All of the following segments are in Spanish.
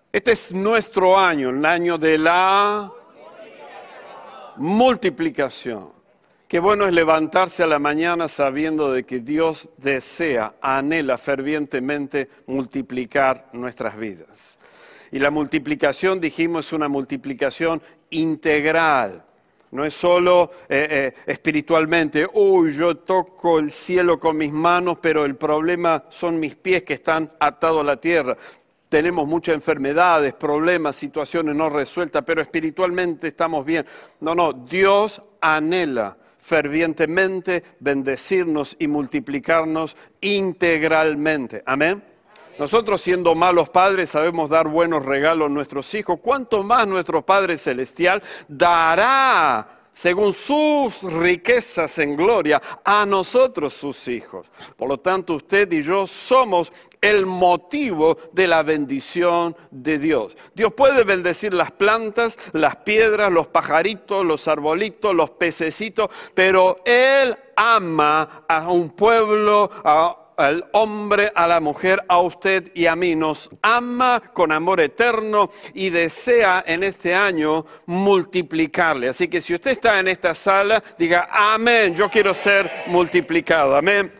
Este es nuestro año, el año de la multiplicación. Qué bueno es levantarse a la mañana sabiendo de que Dios desea, anhela fervientemente multiplicar nuestras vidas. Y la multiplicación, dijimos, es una multiplicación integral. No es solo espiritualmente, yo toco el cielo con mis manos, pero el problema son mis pies que están atados a la tierra. Tenemos muchas enfermedades, problemas, situaciones no resueltas, pero espiritualmente estamos bien. No, Dios anhela fervientemente bendecirnos y multiplicarnos integralmente. Amén. Nosotros, siendo malos padres, sabemos dar buenos regalos a nuestros hijos. ¿Cuánto más nuestro Padre Celestial dará, según sus riquezas en gloria, a nosotros sus hijos? Por lo tanto, usted y yo somos el motivo de la bendición de Dios. Dios puede bendecir las plantas, las piedras, los pajaritos, los arbolitos, los pececitos, pero Él ama a un pueblo, al hombre, a la mujer, a usted y a mí. Nos ama con amor eterno y desea en este año multiplicarle. Así que si usted está en esta sala, diga amén, yo quiero ser multiplicado, amén.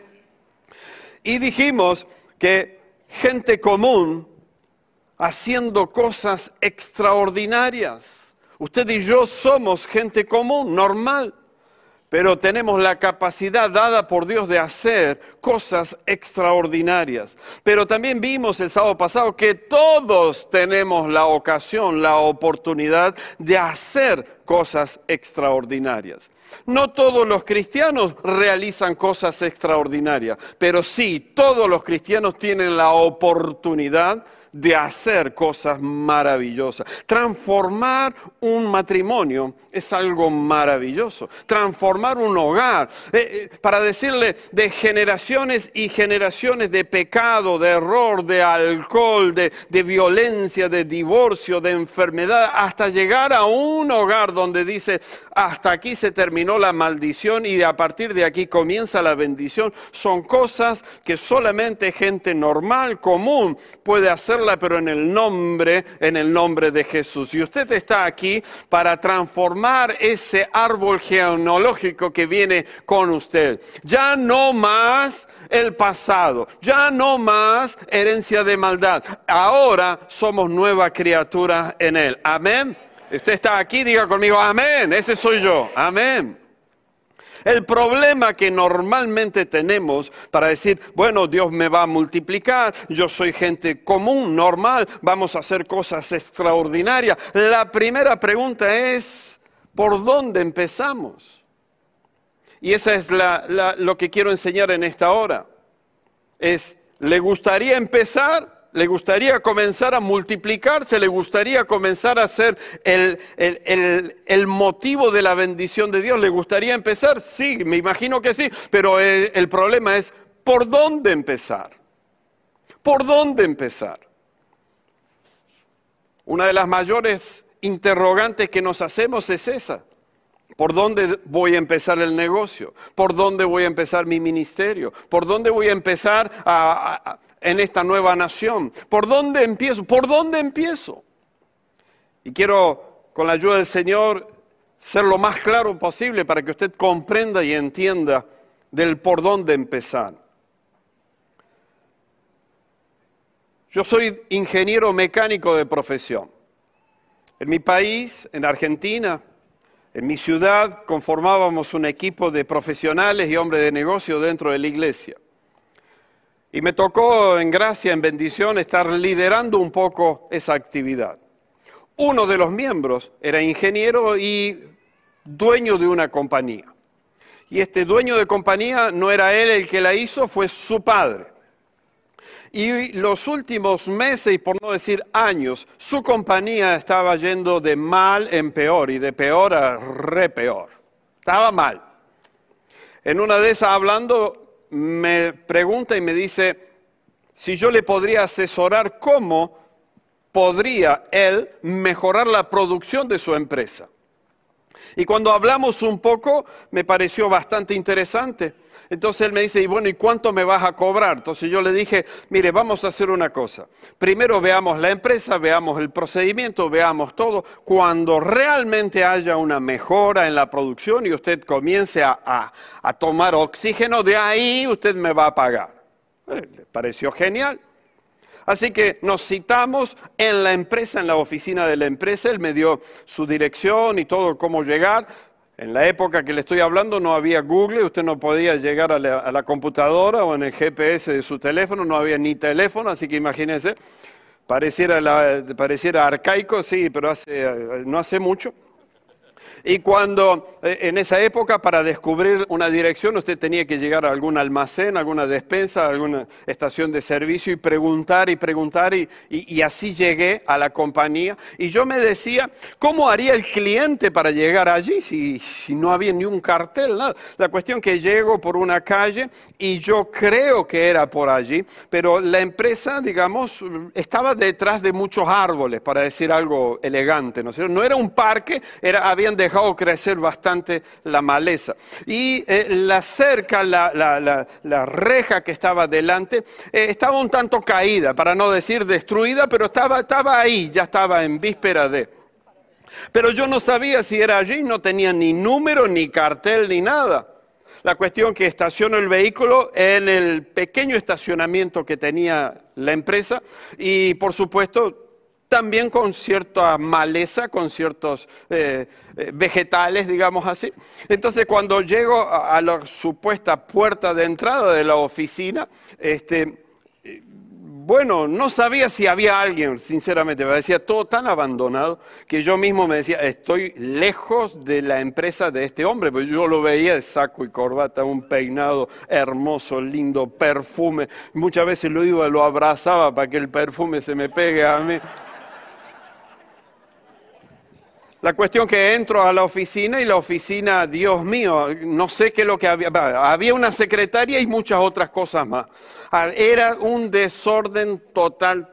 Y dijimos que gente común haciendo cosas extraordinarias. Usted y yo somos gente común, normal. Pero tenemos la capacidad dada por Dios de hacer cosas extraordinarias. Pero también vimos el sábado pasado que todos tenemos la ocasión, la oportunidad de hacer cosas extraordinarias. No todos los cristianos realizan cosas extraordinarias, pero sí, todos los cristianos tienen la oportunidad de hacer cosas maravillosas. Transformar un matrimonio es algo maravilloso. Transformar un hogar, para decirle, de generaciones y generaciones de pecado, de error, de alcohol, de violencia, de divorcio, de enfermedad, hasta llegar a un hogar donde dice, hasta aquí se terminó la maldición y a partir de aquí comienza la bendición. Son cosas que solamente gente normal, común, puede hacer, pero en el nombre de Jesús. Y usted está aquí para transformar ese árbol genealógico que viene con usted. Ya no más el pasado, ya no más herencia de maldad. Ahora somos nueva criatura en Él. Amén. Usted está aquí, diga conmigo, amén. Ese soy yo. Amén. El problema que normalmente tenemos para decir, bueno, Dios me va a multiplicar, yo soy gente común, normal, vamos a hacer cosas extraordinarias. La primera pregunta es, ¿por dónde empezamos? Y esa es lo que quiero enseñar en esta hora. ¿Le gustaría empezar? ¿Le gustaría comenzar a multiplicarse? ¿Le gustaría comenzar a ser el motivo de la bendición de Dios? ¿Le gustaría empezar? Sí, me imagino que sí, pero el problema es, ¿por dónde empezar? ¿Por dónde empezar? Una de las mayores interrogantes que nos hacemos es esa. ¿Por dónde voy a empezar el negocio? ¿Por dónde voy a empezar mi ministerio? ¿Por dónde voy a empezar en esta nueva nación? ¿Por dónde empiezo? ¿Por dónde empiezo? Y quiero, con la ayuda del Señor, ser lo más claro posible para que usted comprenda y entienda del por dónde empezar. Yo soy ingeniero mecánico de profesión. En mi país, en Argentina, en mi ciudad, conformábamos un equipo de profesionales y hombres de negocio dentro de la iglesia. Y me tocó, en gracia, en bendición, estar liderando un poco esa actividad. Uno de los miembros era ingeniero y dueño de una compañía. Y este dueño de compañía no era él el que la hizo, fue su padre. Y los últimos meses, y por no decir años, su compañía estaba yendo de mal en peor y de peor a re peor. Estaba mal. En una de esas, hablando, me pregunta y me dice si yo le podría asesorar cómo podría él mejorar la producción de su empresa. Y cuando hablamos un poco, me pareció bastante interesante. Entonces él me dice, y bueno, ¿y cuánto me vas a cobrar? Entonces yo le dije, mire, vamos a hacer una cosa. Primero veamos la empresa, veamos el procedimiento, veamos todo. Cuando realmente haya una mejora en la producción y usted comience a tomar oxígeno, de ahí usted me va a pagar. Le pareció genial. Así que nos citamos en la empresa, en la oficina de la empresa. Él me dio su dirección y todo, cómo llegar. En la época que le estoy hablando no había Google, usted no podía llegar a la computadora o en el GPS de su teléfono, no había ni teléfono, así que imagínense, pareciera arcaico, sí, pero no hace mucho. Y cuando en esa época para descubrir una dirección usted tenía que llegar a algún almacén, alguna despensa, alguna estación de servicio y preguntar y así llegué a la compañía. Y yo me decía, ¿cómo haría el cliente para llegar allí si no había ni un cartel, nada? La cuestión que llego por una calle y yo creo que era por allí, pero la empresa, digamos, estaba detrás de muchos árboles, para decir algo elegante, ¿no es cierto? No era un parque, habían dejado crecer bastante la maleza. Y la cerca, la reja que estaba delante, estaba un tanto caída, para no decir destruida, pero estaba ahí, ya estaba en víspera de. Pero yo no sabía si era allí, no tenía ni número, ni cartel, ni nada. La cuestión que estaciono el vehículo en el pequeño estacionamiento que tenía la empresa y, por supuesto, también con cierta maleza, con ciertos vegetales, digamos así. Entonces, cuando llego a la supuesta puerta de entrada de la oficina, bueno, no sabía si había alguien, sinceramente, me decía todo tan abandonado que yo mismo me decía, estoy lejos de la empresa de este hombre, porque yo lo veía de saco y corbata, un peinado hermoso, lindo, perfume. Muchas veces lo abrazaba para que el perfume se me pegue a mí. La cuestión que entro a la oficina y la oficina, Dios mío, no sé qué es lo que había. Había una secretaria y muchas otras cosas más. Era un desorden total.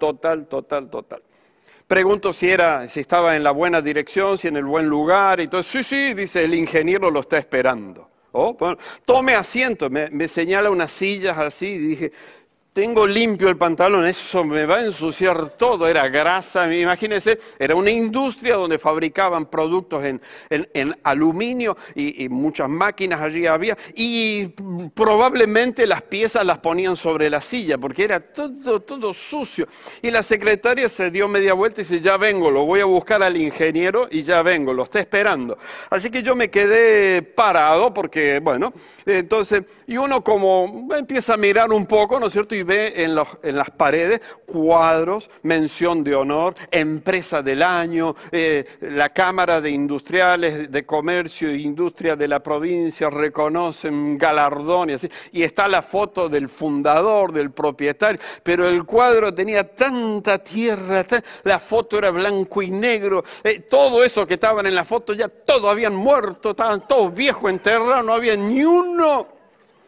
Pregunto si estaba en la buena dirección, si en el buen lugar y todo. Sí, dice, el ingeniero lo está esperando. Bueno, tome asiento, me señala unas sillas así y dije, tengo limpio el pantalón, eso me va a ensuciar todo, era grasa, imagínense, era una industria donde fabricaban productos en aluminio y muchas máquinas allí había y probablemente las piezas las ponían sobre la silla porque era todo sucio. Y la secretaria se dio media vuelta y dice, ya vengo, lo voy a buscar al ingeniero y ya vengo, lo está esperando. Así que yo me quedé parado porque, bueno, entonces, y uno como empieza a mirar un poco, ¿no es cierto? Y ve en las paredes cuadros, mención de honor, empresa del año, la Cámara de Industriales de Comercio e Industria de la provincia reconocen galardón y así. Y está la foto del fundador, del propietario, pero el cuadro tenía tanta tierra, la foto era blanco y negro, todo eso que estaban en la foto ya todos habían muerto, estaban todos viejos, enterrados, no había ni uno.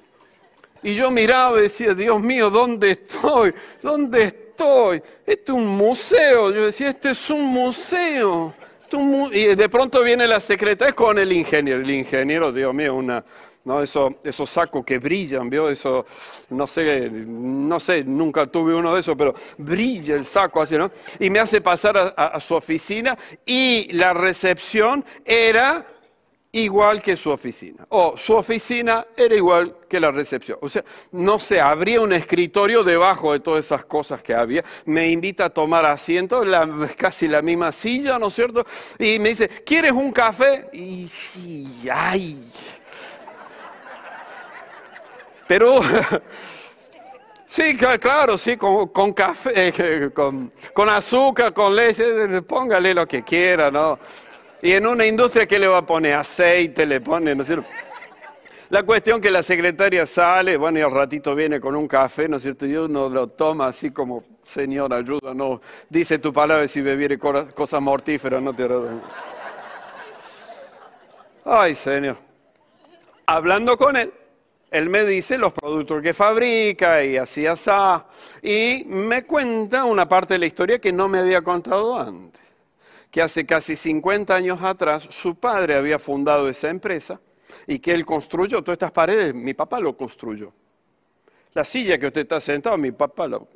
Y yo miraba y decía, Dios mío, ¿dónde estoy? ¿Dónde estoy? Esto es un museo. Yo decía, este es un museo. Y de pronto viene la secretaria con el ingeniero. El ingeniero, Dios mío, ¿no? Esos sacos que brillan, ¿vio? Eso, no sé, nunca tuve uno de esos, pero brilla el saco así, ¿no? Y me hace pasar a su oficina y la recepción era igual que su oficina, o su oficina era igual que la recepción. O sea, no sé, habría un escritorio debajo de todas esas cosas que había, me invita a tomar asiento, casi la misma silla, ¿no es cierto? Y me dice, ¿quieres un café? Y ay. Pero, sí, claro, sí, con café, con azúcar, con leche, póngale lo que quiera, ¿no? Y en una industria, ¿qué le va a poner? Aceite le pone, ¿no es cierto? La cuestión que la secretaria sale, bueno, y al ratito viene con un café, ¿no es cierto? Y uno lo toma así como, Señor, ayuda, no, dice tu palabra si bebiere cosas mortíferas, no te hará. Ay, Señor. Hablando con él me dice los productos que fabrica y así, y me cuenta una parte de la historia que no me había contado antes. que hace casi 50 años atrás su padre había fundado esa empresa y que él construyó todas estas paredes, mi papá lo construyó. La silla que usted está sentado, mi papá lo...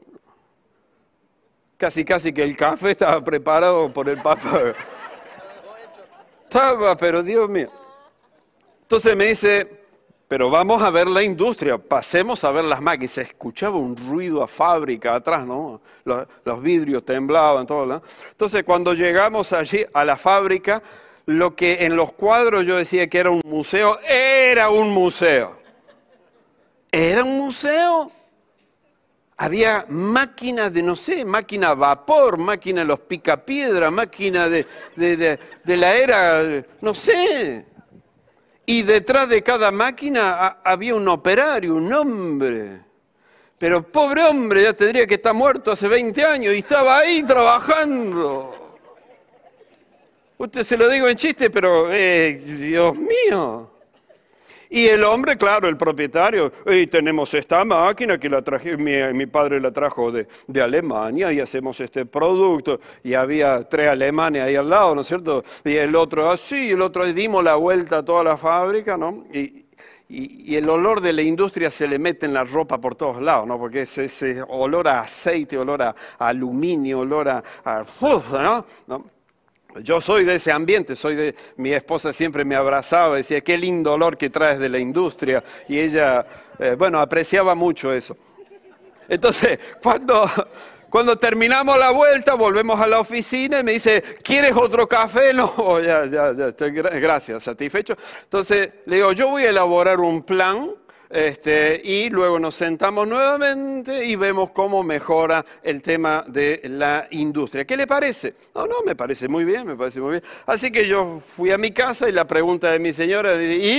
Casi que el café estaba preparado por el papá. Estaba, pero Dios mío. Entonces me dice, pero vamos a ver la industria, pasemos a ver las máquinas. Se escuchaba un ruido a fábrica atrás, ¿no? Los vidrios temblaban, todo, ¿no? Entonces cuando llegamos allí a la fábrica, lo que en los cuadros yo decía que era un museo, era un museo. Era un museo. Había máquinas de, no sé, máquina a vapor, máquina de los picapiedra, máquina de la era, no sé. Y detrás de cada máquina había un operario, un hombre. Pero pobre hombre, ya tendría que estar muerto hace 20 años y estaba ahí trabajando. Usted se lo digo en chiste, pero Dios mío. Y el hombre, claro, el propietario, y tenemos esta máquina que la traje, mi padre la trajo de Alemania y hacemos este producto. Y había 3 alemanes ahí al lado, ¿no es cierto? Y el otro así, el otro dimos la vuelta a toda la fábrica, ¿no? Y el olor de la industria se le mete en la ropa por todos lados, ¿no? Porque es ese olor a aceite, olor a aluminio, olor ¿no? Yo soy de ese ambiente, mi esposa siempre me abrazaba, decía, qué lindo olor que traes de la industria, y ella, apreciaba mucho eso. Entonces, cuando terminamos la vuelta, volvemos a la oficina y me dice, ¿quieres otro café? No, ya, estoy, gracias, satisfecho. Entonces, le digo, yo voy a elaborar un plan, y luego nos sentamos nuevamente y vemos cómo mejora el tema de la industria. ¿Qué le parece? No, me parece muy bien, me parece muy bien. Así que yo fui a mi casa y la pregunta de mi señora,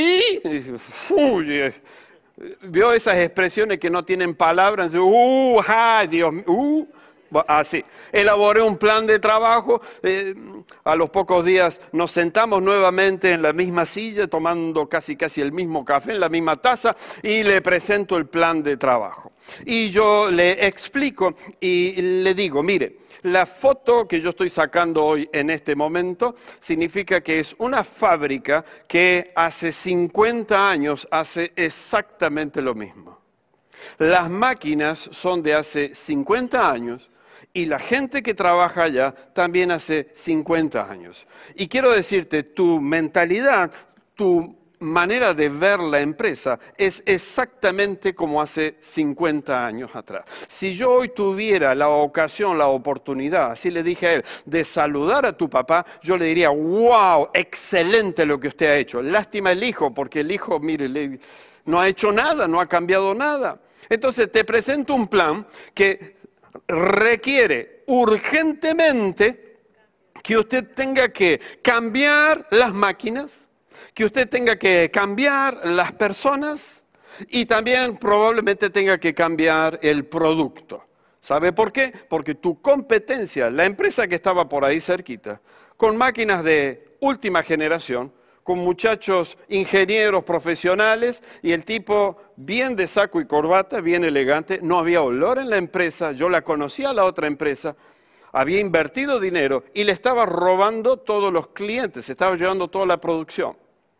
vio esas expresiones que no tienen palabras, ¡ay, Dios mío! Así, elaboré un plan de trabajo, a los pocos días nos sentamos nuevamente en la misma silla, tomando casi el mismo café, en la misma taza, y le presento el plan de trabajo. Y yo le explico y le digo, mire, la foto que yo estoy sacando hoy en este momento significa que es una fábrica que hace 50 años hace exactamente lo mismo. Las máquinas son de hace 50 años. Y la gente que trabaja allá también hace 50 años. Y quiero decirte, tu mentalidad, tu manera de ver la empresa es exactamente como hace 50 años atrás. Si yo hoy tuviera la ocasión, la oportunidad, así le dije a él, de saludar a tu papá, yo le diría, wow, excelente lo que usted ha hecho. Lástima el hijo, porque el hijo, mire, no ha hecho nada, no ha cambiado nada. Entonces te presento un plan que requiere urgentemente que usted tenga que cambiar las máquinas, que usted tenga que cambiar las personas y también probablemente tenga que cambiar el producto. ¿Sabe por qué? Porque tu competencia, la empresa que estaba por ahí cerquita, con máquinas de última generación, con muchachos ingenieros profesionales y el tipo bien de saco y corbata, bien elegante, no había olor en la empresa, yo la conocía a la otra empresa, había invertido dinero y le estaba robando todos los clientes, se estaba llevando toda la producción.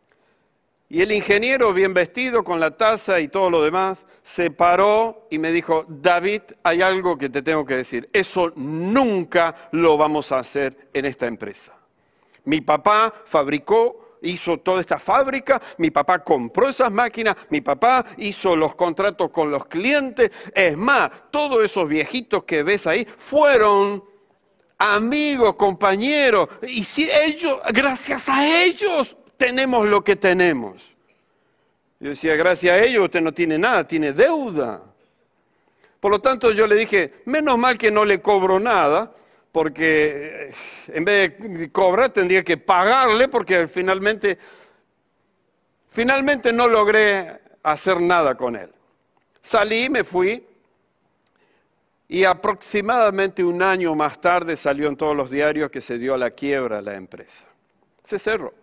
Y el ingeniero bien vestido con la taza y todo lo demás, se paró y me dijo, David, hay algo que te tengo que decir, eso nunca lo vamos a hacer en esta empresa. Mi papá hizo toda esta fábrica, mi papá compró esas máquinas, mi papá hizo los contratos con los clientes. Es más, todos esos viejitos que ves ahí fueron amigos, compañeros. Y si ellos, gracias a ellos, tenemos lo que tenemos. Yo decía, gracias a ellos usted no tiene nada, tiene deuda. Por lo tanto, yo le dije, menos mal que no le cobro nada, porque en vez de cobrar tendría que pagarle porque finalmente no logré hacer nada con él. Salí, me fui y aproximadamente un año más tarde salió en todos los diarios que se dio a la quiebra la empresa. Se cerró.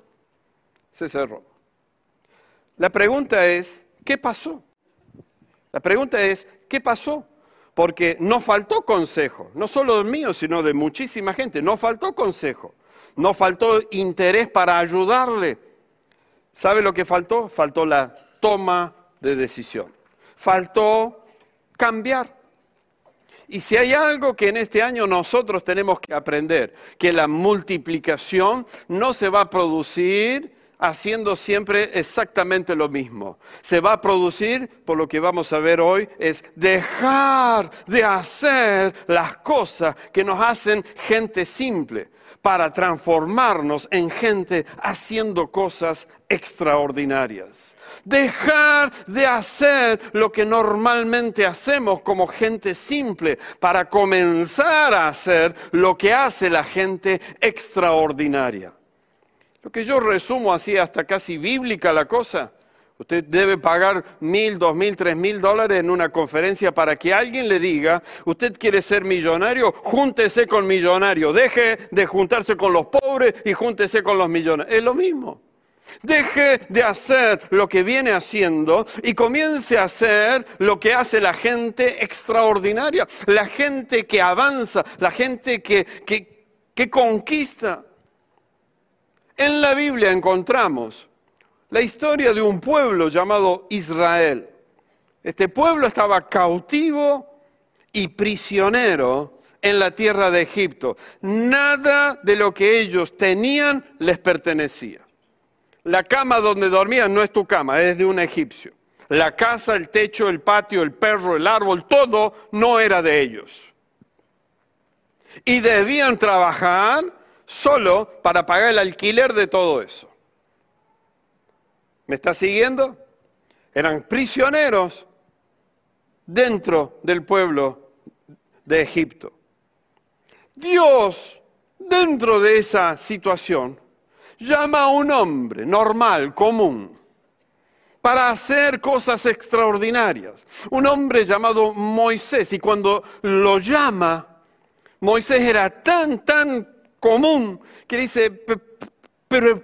La pregunta es, ¿qué pasó? Porque no faltó consejo, no solo mío, sino de muchísima gente. No faltó consejo, no faltó interés para ayudarle. ¿Sabe lo que faltó? Faltó la toma de decisión. Faltó cambiar. Y si hay algo que en este año nosotros tenemos que aprender, que la multiplicación no se va a producir haciendo siempre exactamente lo mismo. Se va a producir, por lo que vamos a ver hoy, es dejar de hacer las cosas que nos hacen gente simple para transformarnos en gente haciendo cosas extraordinarias. Dejar de hacer lo que normalmente hacemos como gente simple para comenzar a hacer lo que hace la gente extraordinaria. Lo que yo resumo así hasta casi bíblica la cosa. Usted debe pagar $1,000, $2,000, $3,000 en una conferencia para que alguien le diga, usted quiere ser millonario, júntese con millonarios, deje de juntarse con los pobres y júntese con los millonarios. Es lo mismo. Deje de hacer lo que viene haciendo y comience a hacer lo que hace la gente extraordinaria, la gente que avanza, la gente que conquista. En la Biblia encontramos la historia de un pueblo llamado Israel. Este pueblo estaba cautivo y prisionero en la tierra de Egipto. Nada de lo que ellos tenían les pertenecía. La cama donde dormían no es tu cama, es de un egipcio. La casa, el techo, el patio, el perro, el árbol, todo no era de ellos. Y debían trabajar solo para pagar el alquiler de todo eso. ¿Me está siguiendo? Eran prisioneros dentro del pueblo de Egipto. Dios, dentro de esa situación, llama a un hombre normal, común, para hacer cosas extraordinarias. Un hombre llamado Moisés, y cuando lo llama, Moisés era tan común que dice, pero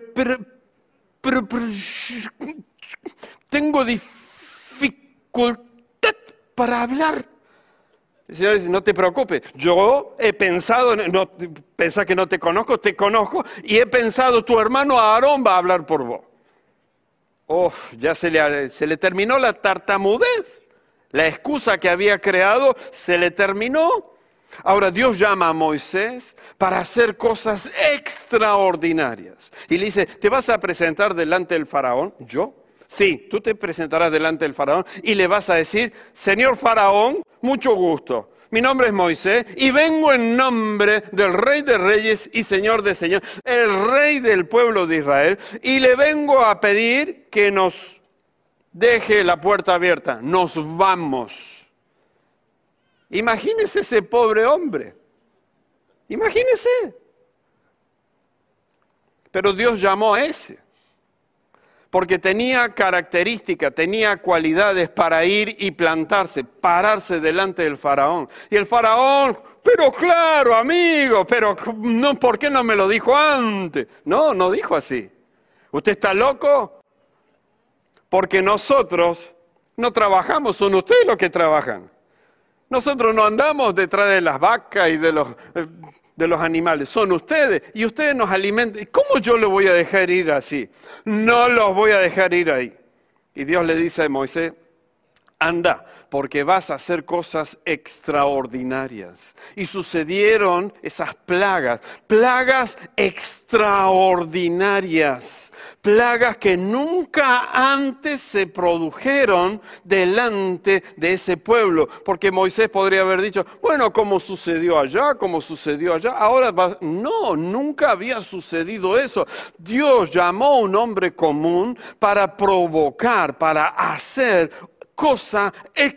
tengo dificultad para hablar. El Señor dice, no te preocupes, yo he pensado, no, pensás que no te conozco, y he pensado, tu hermano Aarón va a hablar por vos. Ya se le terminó la tartamudez, la excusa que había creado se le terminó. Ahora Dios llama a Moisés para hacer cosas extraordinarias. Y le dice, ¿te vas a presentar delante del faraón? ¿Yo? Sí, tú te presentarás delante del faraón y le vas a decir, Señor faraón, mucho gusto. Mi nombre es Moisés y vengo en nombre del Rey de Reyes y Señor de Señores, el Rey del pueblo de Israel, y le vengo a pedir que nos deje la puerta abierta. Nos vamos. Imagínese ese pobre hombre. Imagínese. Pero Dios llamó a ese. Porque tenía características, tenía cualidades para ir y plantarse, pararse delante del faraón. Y el faraón, pero claro, amigo, pero no, ¿por qué no me lo dijo antes? No dijo así. ¿Usted está loco? Porque nosotros no trabajamos, son ustedes los que trabajan. Nosotros no andamos detrás de las vacas y de los animales, son ustedes, y ustedes nos alimentan. ¿Cómo yo los voy a dejar ir así? No los voy a dejar ir ahí. Y Dios le dice a Moisés, anda, porque vas a hacer cosas extraordinarias. Y sucedieron esas plagas extraordinarias, plagas que nunca antes se produjeron delante de ese pueblo. Porque Moisés podría haber dicho, bueno, como sucedió allá, ahora va. No, nunca había sucedido eso. Dios llamó a un hombre común para provocar, para hacer cosa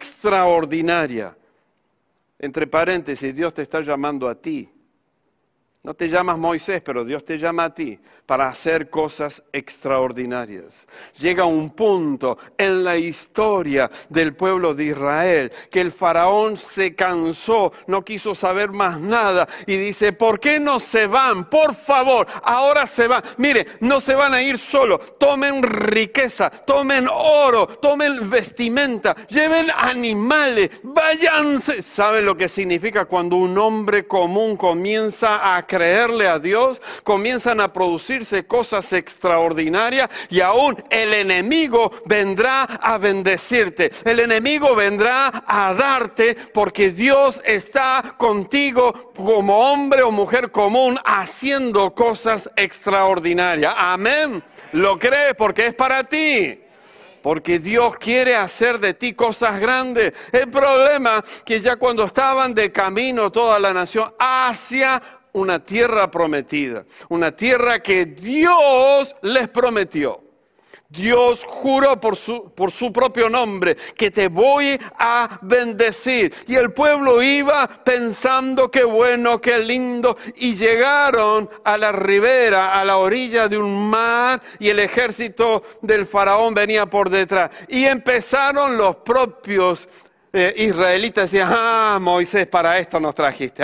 extraordinaria. Entre paréntesis, Dios te está llamando a ti No te llamas Moisés, pero Dios te llama a ti para hacer cosas extraordinarias. Llega un punto en la historia del pueblo de Israel que el faraón se cansó, no quiso saber más nada y dice, ¿por qué no se van? Por favor, ahora se van. Mire, no se van a ir solos. Tomen riqueza, tomen oro, tomen vestimenta, lleven animales, váyanse. ¿Saben lo que significa cuando un hombre común comienza a creerle a Dios? Comienzan a producirse cosas extraordinarias y aún el enemigo vendrá a bendecirte. El enemigo vendrá a darte porque Dios está contigo como hombre o mujer común haciendo cosas extraordinarias. Amén. ¿Lo crees? Porque es para ti. Porque Dios quiere hacer de ti cosas grandes. El problema es que ya cuando estaban de camino toda la nación hacia una tierra prometida, una tierra que Dios les prometió. Dios juró por su propio nombre que te voy a bendecir. Y el pueblo iba pensando qué bueno, qué lindo. Y llegaron a la ribera, a la orilla de un mar. Y el ejército del faraón venía por detrás. Y empezaron los propios israelitas. Decían, Moisés, para esto nos trajiste.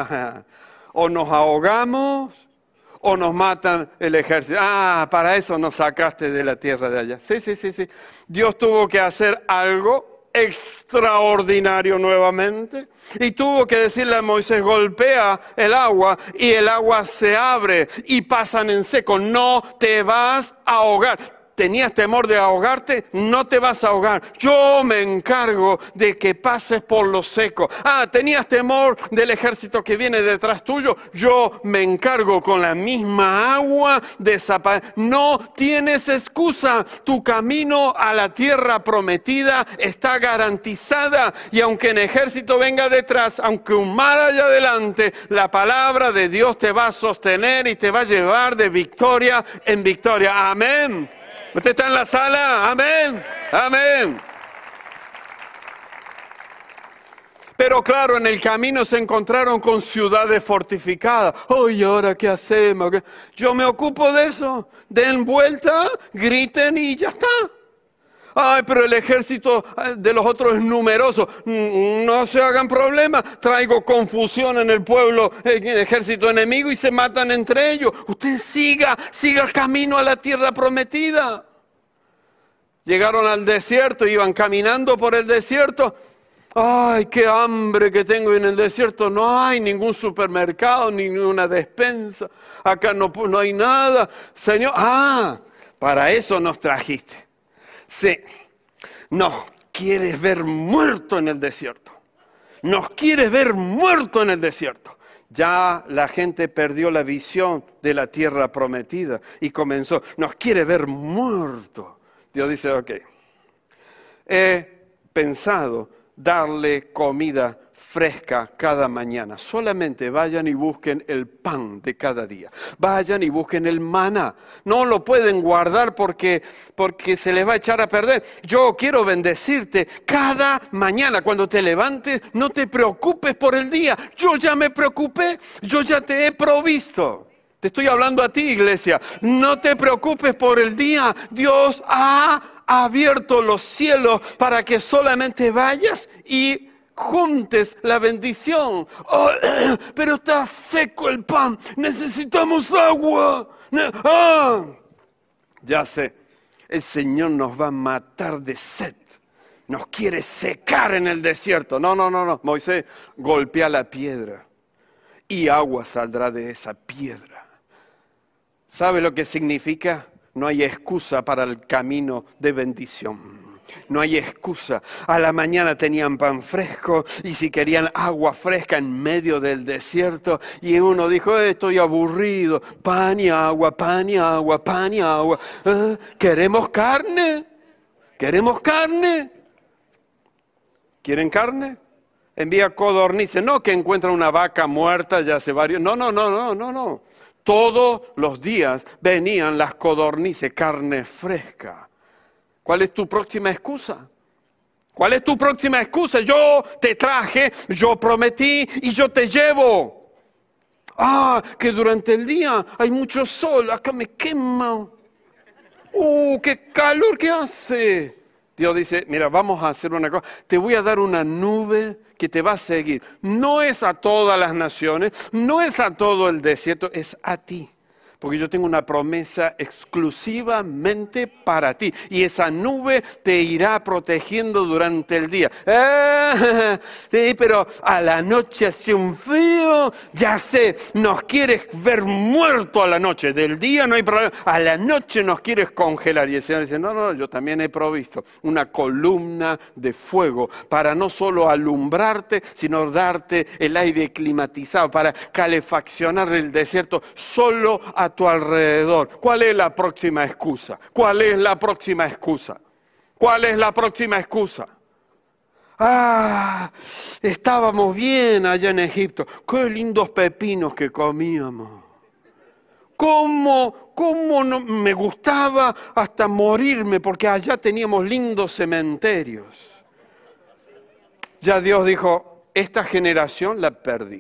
O nos ahogamos o nos matan el ejército. Para eso nos sacaste de la tierra de allá. Sí. Dios tuvo que hacer algo extraordinario nuevamente. Y tuvo que decirle a Moisés, golpea el agua y el agua se abre y pasan en seco. No te vas a ahogar. ¿Tenías temor de ahogarte? No te vas a ahogar. Yo me encargo de que pases por lo seco. ¿Tenías temor del ejército que viene detrás tuyo? Yo me encargo con la misma agua de desaparecer. No tienes excusa. Tu camino a la tierra prometida está garantizada. Y aunque el ejército venga detrás, aunque un mar haya adelante, la palabra de Dios te va a sostener y te va a llevar de victoria en victoria. Amén. ¿Usted está en la sala? Amén. Amén. Pero claro, en el camino se encontraron con ciudades fortificadas. ¿Y ahora qué hacemos? Yo me ocupo de eso. Den vuelta, griten y ya está. Pero el ejército de los otros es numeroso. No se hagan problemas. Traigo confusión en el pueblo, en el ejército enemigo y se matan entre ellos. Usted siga el camino a la tierra prometida. Llegaron al desierto, iban caminando por el desierto. Qué hambre que tengo en el desierto. No hay ningún supermercado, ninguna despensa. Acá no hay nada. Señor, para eso nos trajiste. Sí, nos quieres ver muerto en el desierto. Nos quieres ver muerto en el desierto. Ya la gente perdió la visión de la tierra prometida y comenzó, nos quiere ver muerto. Dios dice, ok, he pensado darle comida fresca cada mañana. Solamente vayan y busquen el pan de cada día. Vayan y busquen el maná. No lo pueden guardar porque se les va a echar a perder. Yo quiero bendecirte cada mañana. Cuando te levantes, no te preocupes por el día. Yo ya me preocupé. Yo ya te he provisto. Te estoy hablando a ti, iglesia. No te preocupes por el día. Dios ha abierto los cielos para que solamente vayas y juntes la bendición. Pero está seco el pan. Necesitamos agua. Ya sé. El Señor nos va a matar de sed. Nos quiere secar en el desierto. No. Moisés, golpea la piedra y agua saldrá de esa piedra. ¿Sabe lo que significa? No hay excusa para el camino de bendición. No hay excusa. A la mañana tenían pan fresco y si querían agua fresca en medio del desierto. Y uno dijo, estoy aburrido. Pan y agua, pan y agua, pan y agua. ¿Queremos carne? ¿Queremos carne? ¿Quieren carne? Envía codornices. No que encuentra una vaca muerta ya hace varios. No. Todos los días venían las codornices, carne fresca. ¿Cuál es tu próxima excusa? ¿Cuál es tu próxima excusa? Yo te traje, yo prometí y yo te llevo. Que durante el día hay mucho sol, acá me quema. ¡Qué calor que hace! Dios dice, mira, vamos a hacer una cosa. Te voy a dar una nube que te va a seguir. No es a todas las naciones, no es a todo el desierto, es a ti. Porque yo tengo una promesa exclusivamente para ti. Y esa nube te irá protegiendo durante el día. Sí, pero a la noche hace un frío. Ya sé, nos quieres ver muerto a la noche. Del día no hay problema. A la noche nos quieres congelar. Y el Señor dice, no, yo también he provisto una columna de fuego para no solo alumbrarte, sino darte el aire climatizado, para calefaccionar el desierto solo a tu alrededor. ¿Cuál es la próxima excusa? ¿Cuál es la próxima excusa? ¿Cuál es la próxima excusa? Estábamos bien allá en Egipto. Qué lindos pepinos que comíamos. ¿Cómo no me gustaba hasta morirme? Porque allá teníamos lindos cementerios. Ya Dios dijo, esta generación la perdí.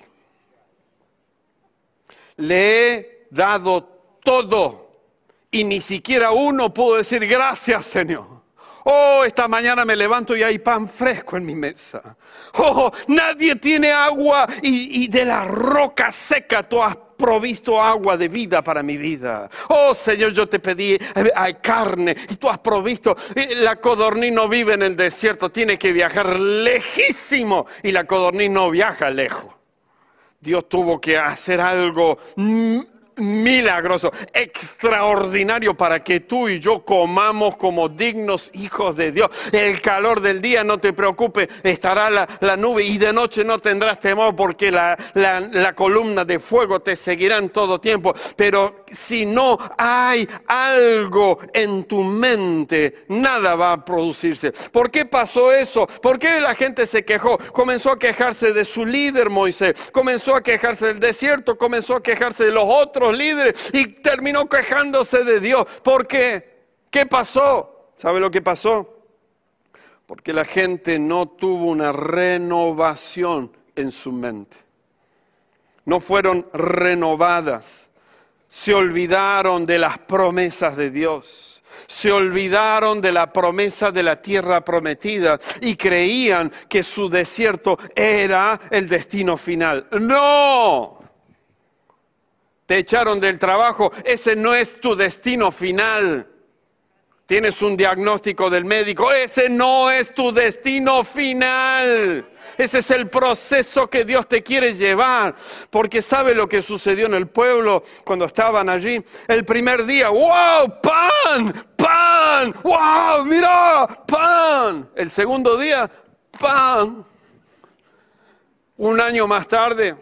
Le he dado todo y ni siquiera uno pudo decir gracias, Señor. Esta mañana me levanto y hay pan fresco en mi mesa. Nadie tiene agua y de la roca seca tú has provisto agua de vida para mi vida. Señor, yo te pedí carne y tú has provisto. La codorniz no vive en el desierto, tiene que viajar lejísimo y la codorniz no viaja lejos. Dios tuvo que hacer algo milagroso, extraordinario para que tú y yo comamos como dignos hijos de Dios. El calor del día, no te preocupes, estará la nube y de noche no tendrás temor porque la columna de fuego te seguirá en todo tiempo. Pero si no hay algo en tu mente, nada va a producirse. ¿Por qué pasó eso? ¿Por qué la gente se quejó? Comenzó a quejarse de su líder Moisés, comenzó a quejarse del desierto, comenzó a quejarse de los otros líderes y terminó quejándose de Dios. ¿Por qué? ¿Qué pasó? ¿Sabe lo que pasó? Porque la gente no tuvo una renovación en su mente. No fueron renovadas. Se olvidaron de las promesas de Dios. Se olvidaron de la promesa de la tierra prometida y creían que su desierto era el destino final. ¡No! Te echaron del trabajo, ese no es tu destino final. Tienes un diagnóstico del médico, ese no es tu destino final. Ese es el proceso que Dios te quiere llevar. Porque ¿sabe lo que sucedió en el pueblo cuando estaban allí? El primer día, ¡wow! ¡Pan! ¡Pan! ¡Wow! ¡Mira! ¡Pan! El segundo día, ¡pan! Un año más tarde,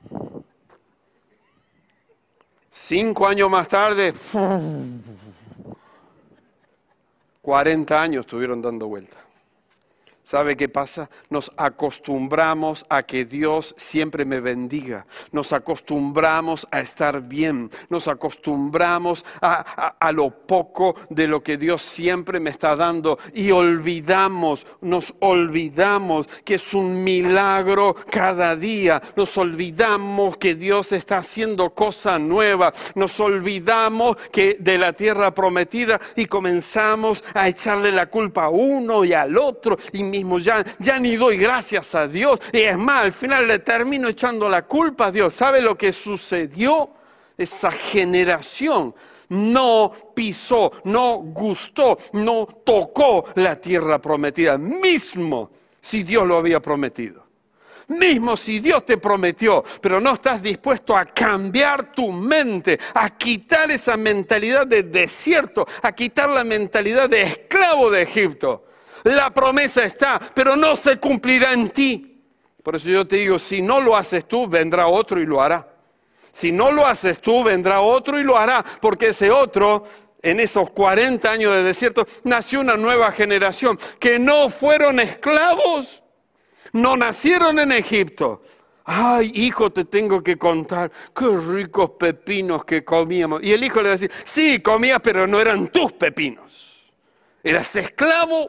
5 años más tarde, 40 años estuvieron dando vuelta. ¿Sabe qué pasa? Nos acostumbramos a que Dios siempre me bendiga. Nos acostumbramos a estar bien. Nos acostumbramos a lo poco de lo que Dios siempre me está dando. Y nos olvidamos que es un milagro cada día. Nos olvidamos que Dios está haciendo cosas nuevas. Nos olvidamos que de la tierra prometida y comenzamos a echarle la culpa a uno y al otro. Y mismo ya ni doy gracias a Dios. Y es más, al final le termino echando la culpa a Dios. ¿Sabe lo que sucedió? Esa generación no pisó, no gustó, no tocó la tierra prometida. Mismo si Dios lo había prometido. Mismo si Dios te prometió, pero no estás dispuesto a cambiar tu mente, a quitar esa mentalidad de desierto, a quitar la mentalidad de esclavo de Egipto. La promesa está, pero no se cumplirá en ti. Por eso yo te digo, si no lo haces tú, vendrá otro y lo hará. Si no lo haces tú, vendrá otro y lo hará. Porque ese otro, en esos 40 años de desierto, nació una nueva generación que no fueron esclavos, no nacieron en Egipto. Ay, hijo, te tengo que contar, qué ricos pepinos que comíamos. Y el hijo le va a decir, sí, comías, pero no eran tus pepinos. Eras esclavo.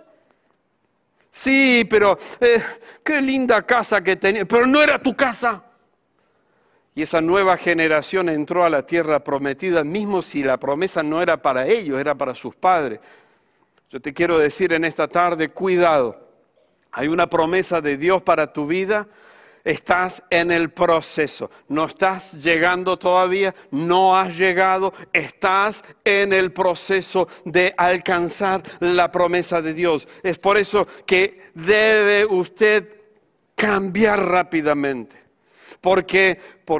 Sí, pero qué linda casa que tenías, pero no era tu casa. Y esa nueva generación entró a la tierra prometida, mismo si la promesa no era para ellos, era para sus padres. Yo te quiero decir en esta tarde, cuidado. Hay una promesa de Dios para tu vida. Estás en el proceso. No estás llegando todavía, no has llegado. Estás en el proceso de alcanzar la promesa de Dios. Es por eso que debe usted cambiar rápidamente. Porque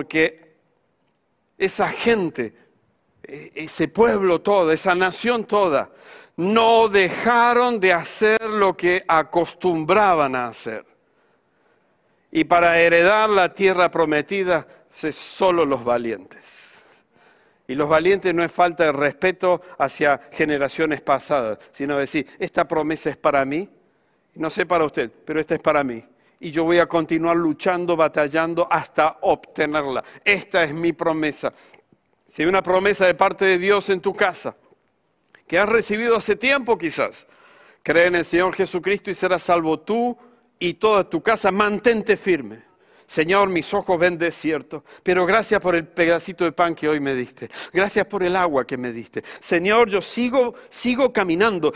esa gente, ese pueblo todo, esa nación toda, no dejaron de hacer lo que acostumbraban a hacer. Y para heredar la tierra prometida, es solo los valientes. Y los valientes no es falta de respeto hacia generaciones pasadas, sino decir, esta promesa es para mí, no sé para usted, pero esta es para mí. Y yo voy a continuar luchando, batallando hasta obtenerla. Esta es mi promesa. Si hay una promesa de parte de Dios en tu casa, que has recibido hace tiempo quizás, cree en el Señor Jesucristo y serás salvo tú y toda tu casa, mantente firme. Señor, mis ojos ven desierto, pero gracias por el pedacito de pan que hoy me diste. Gracias por el agua que me diste. Señor, yo sigo caminando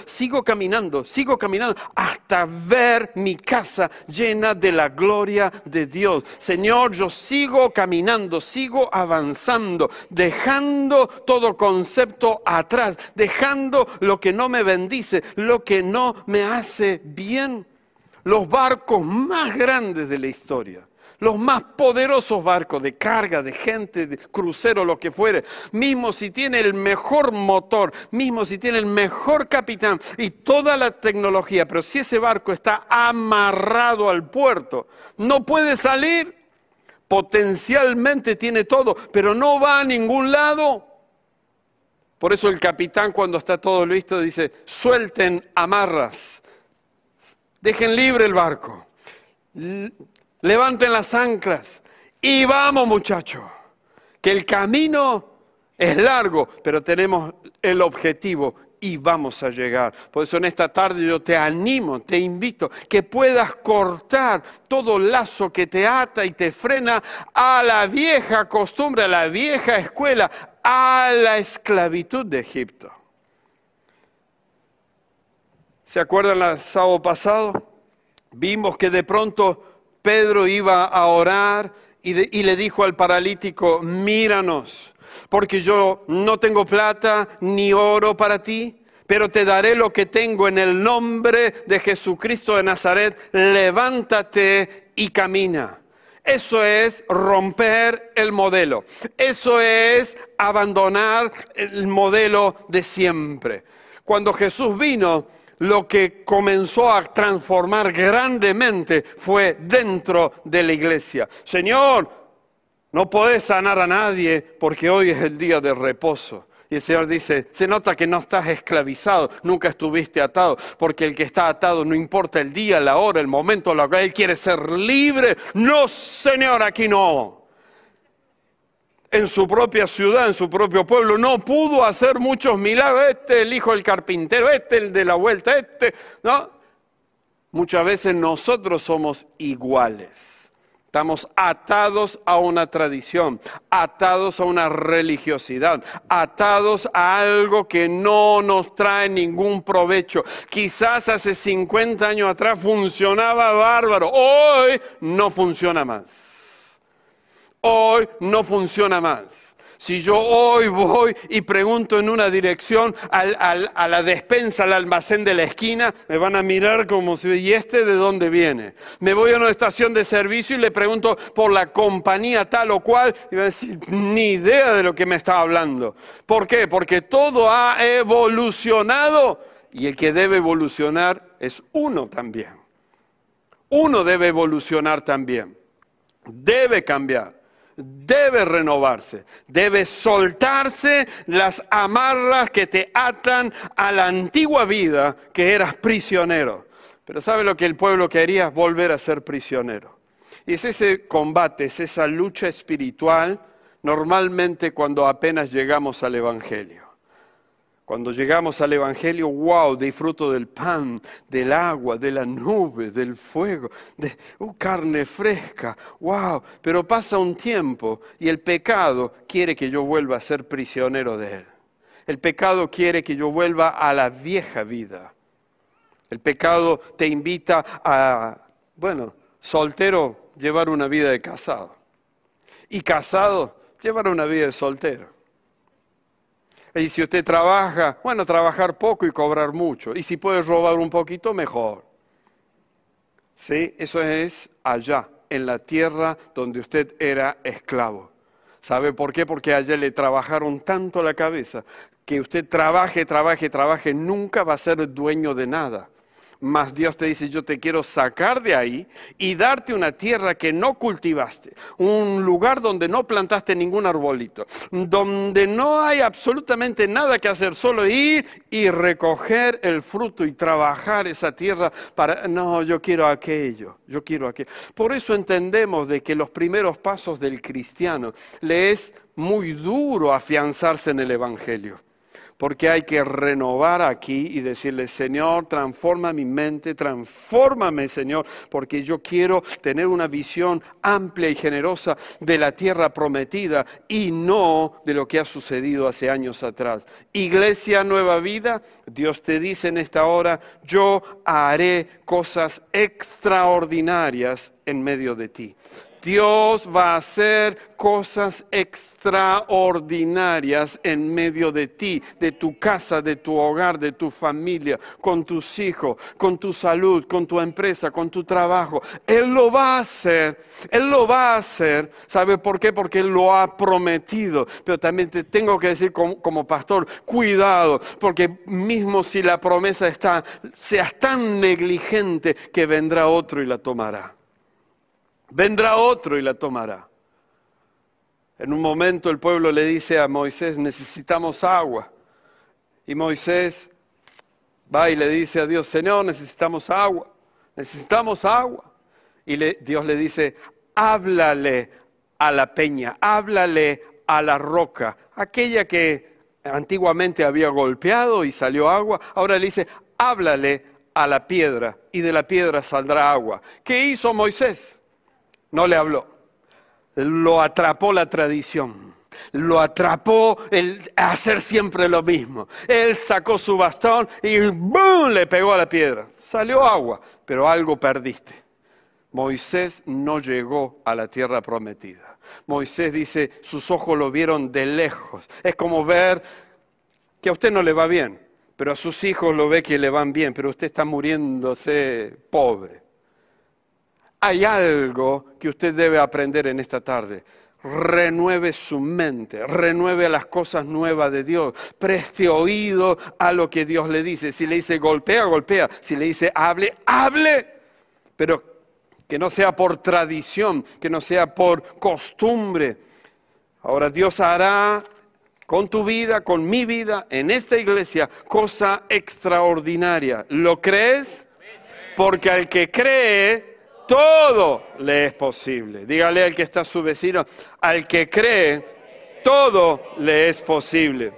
hasta ver mi casa llena de la gloria de Dios. Señor, yo sigo caminando, sigo avanzando, dejando todo concepto atrás, dejando lo que no me bendice, lo que no me hace bien. Los barcos más grandes de la historia, los más poderosos barcos de carga, de gente, de crucero, lo que fuere, mismo si tiene el mejor motor, mismo si tiene el mejor capitán y toda la tecnología, pero si ese barco está amarrado al puerto, no puede salir, potencialmente tiene todo, pero no va a ningún lado. Por eso el capitán, cuando está todo listo, dice, suelten amarras, dejen libre el barco. Levanten las anclas y vamos, muchachos, que el camino es largo, pero tenemos el objetivo y vamos a llegar. Por eso en esta tarde yo te animo, te invito, que puedas cortar todo lazo que te ata y te frena a la vieja costumbre, a la vieja escuela, a la esclavitud de Egipto. ¿Se acuerdan el sábado pasado? Vimos que de pronto Pedro iba a orar y le dijo al paralítico, míranos, porque yo no tengo plata ni oro para ti, pero te daré lo que tengo en el nombre de Jesucristo de Nazaret, levántate y camina. Eso es romper el modelo, eso es abandonar el modelo de siempre. Cuando Jesús vino, lo que comenzó a transformar grandemente fue dentro de la iglesia. Señor, no podés sanar a nadie porque hoy es el día de reposo. Y el Señor dice, se nota que no estás esclavizado, nunca estuviste atado, porque el que está atado no importa el día, la hora, el momento, lo que él quiere ser libre. No, Señor, aquí no. En su propia ciudad, en su propio pueblo, no pudo hacer muchos milagros. El hijo del carpintero, el de la vuelta, ¿no? Muchas veces nosotros somos iguales. Estamos atados a una tradición, atados a una religiosidad, atados a algo que no nos trae ningún provecho. Quizás hace 50 años atrás funcionaba bárbaro, hoy no funciona más. Hoy no funciona más. Si yo hoy voy y pregunto en una dirección a la despensa, al almacén de la esquina, me van a mirar como si, ¿y este de dónde viene? Me voy a una estación de servicio y le pregunto por la compañía tal o cual, y van a decir, ni idea de lo que me está hablando. ¿Por qué? Porque todo ha evolucionado y el que debe evolucionar es uno también. Uno debe evolucionar también. Debe cambiar. Debe renovarse, debe soltarse las amarras que te atan a la antigua vida que eras prisionero. Pero ¿sabe lo que el pueblo quería? Volver a ser prisionero. Y es ese combate, es esa lucha espiritual normalmente cuando apenas llegamos al Evangelio. Cuando llegamos al Evangelio, wow, disfruto del pan, del agua, de la nube, del fuego, de carne fresca, wow. Pero pasa un tiempo y el pecado quiere que yo vuelva a ser prisionero de él. El pecado quiere que yo vuelva a la vieja vida. El pecado te invita a, soltero, llevar una vida de casado. Y casado, llevar una vida de soltero. Y si usted trabaja, trabajar poco y cobrar mucho. Y si puede robar un poquito, mejor. Sí, eso es allá, en la tierra donde usted era esclavo. ¿Sabe por qué? Porque allá le trabajaron tanto la cabeza que usted trabaje, nunca va a ser dueño de nada. Mas Dios te dice, yo te quiero sacar de ahí y darte una tierra que no cultivaste, un lugar donde no plantaste ningún arbolito, donde no hay absolutamente nada que hacer, solo ir y recoger el fruto y trabajar esa tierra para, no, yo quiero aquello. Por eso entendemos de que los primeros pasos del cristiano le es muy duro afianzarse en el Evangelio. Porque hay que renovar aquí y decirle, Señor, transforma mi mente, transfórmame, Señor, porque yo quiero tener una visión amplia y generosa de la tierra prometida y no de lo que ha sucedido hace años atrás. Iglesia Nueva Vida, Dios te dice en esta hora, yo haré cosas extraordinarias en medio de ti. Dios va a hacer cosas extraordinarias en medio de ti, de tu casa, de tu hogar, de tu familia, con tus hijos, con tu salud, con tu empresa, con tu trabajo. Él lo va a hacer. ¿Sabe por qué? Porque Él lo ha prometido. Pero también te tengo que decir como pastor, cuidado, porque mismo si la promesa seas tan negligente que vendrá otro y la tomará. Vendrá otro y la tomará. En un momento el pueblo le dice a Moisés, necesitamos agua. Y Moisés va y le dice a Dios, Señor, necesitamos agua. Y Dios le dice, háblale a la peña, háblale a la roca, aquella que antiguamente había golpeado y salió agua. Ahora le dice, háblale a la piedra y de la piedra saldrá agua. ¿Qué hizo Moisés? No le habló, lo atrapó la tradición, lo atrapó el hacer siempre lo mismo. Él sacó su bastón y ¡bum!, le pegó a la piedra. Salió agua, pero algo perdiste. Moisés no llegó a la tierra prometida. Moisés dice, sus ojos lo vieron de lejos. Es como ver que a usted no le va bien, pero a sus hijos lo ve que le van bien, pero usted está muriéndose pobre. Hay algo que usted debe aprender en esta tarde. Renueve su mente, renueve las cosas nuevas de Dios. Preste oído a lo que Dios le dice. Si le dice golpea, golpea. Si le dice hable, hable. Pero que no sea por tradición, que no sea por costumbre. Ahora Dios hará con tu vida, con mi vida, en esta iglesia, cosa extraordinaria. ¿Lo crees? Porque al que cree, todo le es posible. Dígale al que está a su vecino, al que cree, todo le es posible.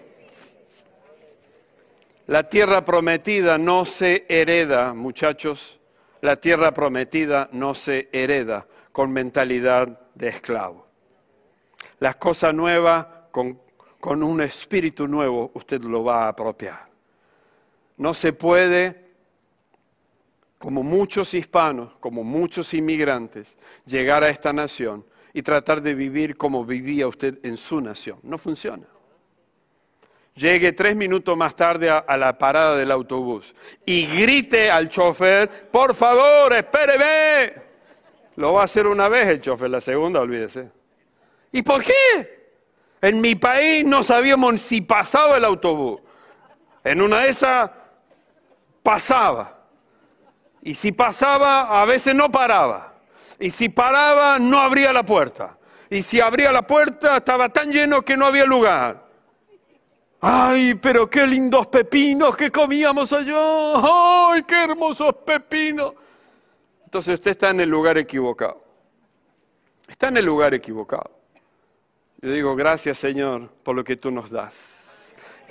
La tierra prometida no se hereda, muchachos. La tierra prometida no se hereda con mentalidad de esclavo. Las cosas nuevas, con un espíritu nuevo, usted lo va a apropiar. No se puede, como muchos hispanos, como muchos inmigrantes, llegar a esta nación y tratar de vivir como vivía usted en su nación. No funciona. Llegue 3 minutos más tarde a la parada del autobús y grite al chofer, por favor, espéreme. Lo va a hacer una vez el chofer, la segunda, olvídese. ¿Y por qué? En mi país no sabíamos si pasaba el autobús. En una de esas pasaba. Y si pasaba, a veces no paraba. Y si paraba, no abría la puerta. Y si abría la puerta, estaba tan lleno que no había lugar. ¡Ay, pero qué lindos pepinos que comíamos allá! ¡Ay, qué hermosos pepinos! Entonces usted está en el lugar equivocado. Está en el lugar equivocado. Yo digo, gracias Señor por lo que tú nos das.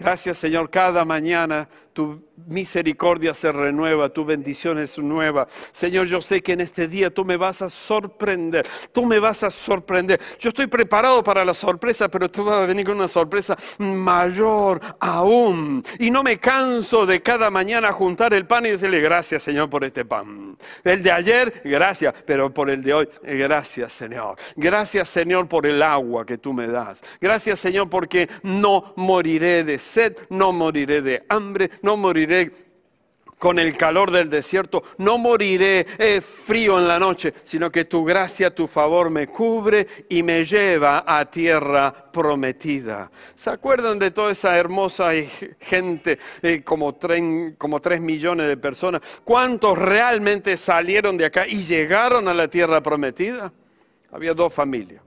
Gracias, Señor, cada mañana tu misericordia se renueva, tu bendición es nueva. Señor, yo sé que en este día tú me vas a sorprender, tú me vas a sorprender. Yo estoy preparado para la sorpresa, pero tú vas a venir con una sorpresa mayor aún. Y no me canso de cada mañana juntar el pan y decirle gracias, Señor, por este pan. El de ayer, gracias, pero por el de hoy, gracias, Señor. Gracias, Señor, por el agua que tú me das. Gracias, Señor, porque no moriré de sed, no moriré de hambre, no moriré con el calor del desierto, no moriré frío en la noche, sino que tu gracia, tu favor me cubre y me lleva a tierra prometida. ¿Se acuerdan de toda esa hermosa gente, como 3 millones de personas? ¿Cuántos realmente salieron de acá y llegaron a la tierra prometida? Había 2 familias,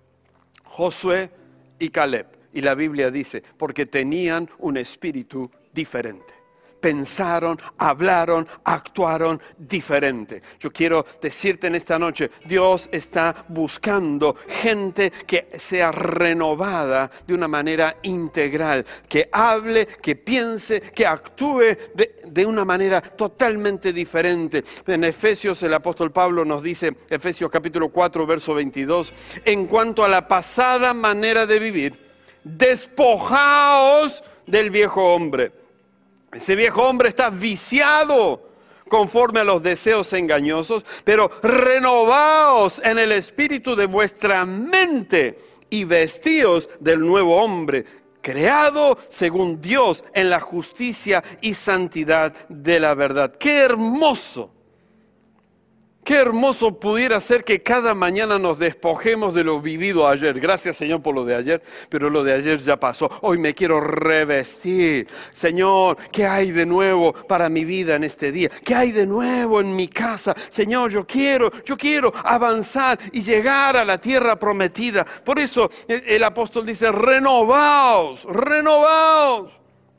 Josué y Caleb. Y la Biblia dice, porque tenían un espíritu diferente. Pensaron, hablaron, actuaron diferente. Yo quiero decirte en esta noche, Dios está buscando gente que sea renovada de una manera integral, que hable, que piense, que actúe de una manera totalmente diferente. En Efesios el apóstol Pablo nos dice, Efesios capítulo 4, verso 22, en cuanto a la pasada manera de vivir, despojaos del viejo hombre. Ese viejo hombre está viciado conforme a los deseos engañosos, pero renovaos en el espíritu de vuestra mente y vestíos del nuevo hombre, creado según Dios en la justicia y santidad de la verdad. ¡Qué hermoso! Qué hermoso pudiera ser que cada mañana nos despojemos de lo vivido ayer. Gracias, Señor, por lo de ayer, pero lo de ayer ya pasó. Hoy me quiero revestir. Señor, ¿qué hay de nuevo para mi vida en este día? ¿Qué hay de nuevo en mi casa? Señor, yo quiero avanzar y llegar a la tierra prometida. Por eso el apóstol dice, renovaos, renovaos.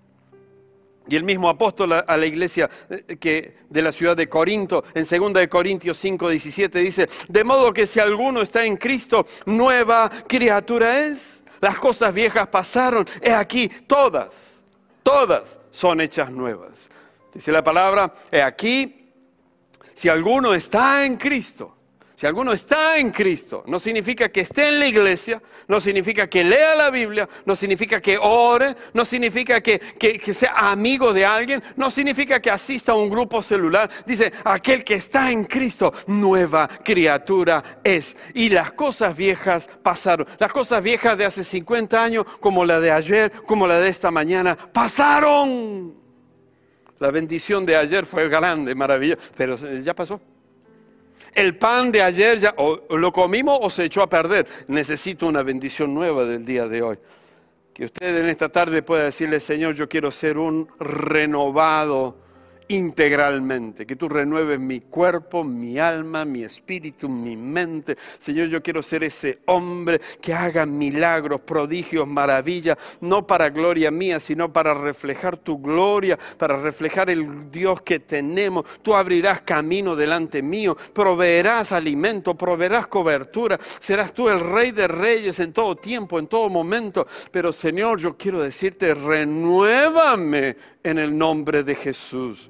Y el mismo apóstol a la iglesia de la ciudad de Corinto, en 2 Corintios 5, 17, dice, de modo que si alguno está en Cristo, nueva criatura es. Las cosas viejas pasaron, he aquí, todas son hechas nuevas. Dice la palabra, he aquí, si alguno está en Cristo. Si alguno está en Cristo, no significa que esté en la iglesia, no significa que lea la Biblia, no significa que ore, no significa que sea amigo de alguien, no significa que asista a un grupo celular. Dice, aquel que está en Cristo, nueva criatura es. Y las cosas viejas pasaron. Las cosas viejas de hace 50 años, como la de ayer, como la de esta mañana, pasaron. La bendición de ayer fue grande, maravillosa, pero ya pasó. El pan de ayer ya o lo comimos o se echó a perder. Necesito una bendición nueva del día de hoy. Que usted en esta tarde pueda decirle, Señor, yo quiero ser un renovado integralmente. Que tú renueves mi cuerpo, mi alma, mi espíritu, mi mente. Señor, yo quiero ser ese hombre que haga milagros, prodigios, maravillas, no para gloria mía, sino para reflejar tu gloria, para reflejar el Dios que tenemos. Tú abrirás camino delante mío, proveerás alimento, proveerás cobertura. Serás tú el Rey de Reyes en todo tiempo, en todo momento. Pero Señor, yo quiero decirte, renuévame en el nombre de Jesús.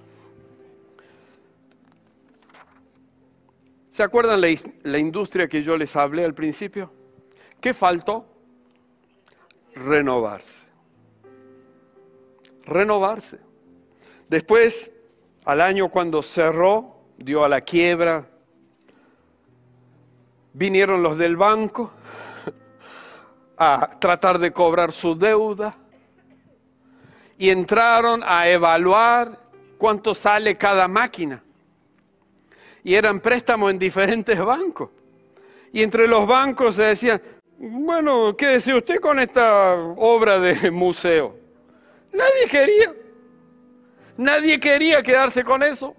¿Se acuerdan la industria que yo les hablé al principio? ¿Qué faltó? Renovarse. Renovarse. Después, al año cuando cerró, dio a la quiebra, vinieron los del banco a tratar de cobrar su deuda y entraron a evaluar cuánto sale cada máquina. Y eran préstamos en diferentes bancos. Y entre los bancos se decían, bueno, ¿qué decía usted con esta obra de museo? Nadie quería quedarse con eso.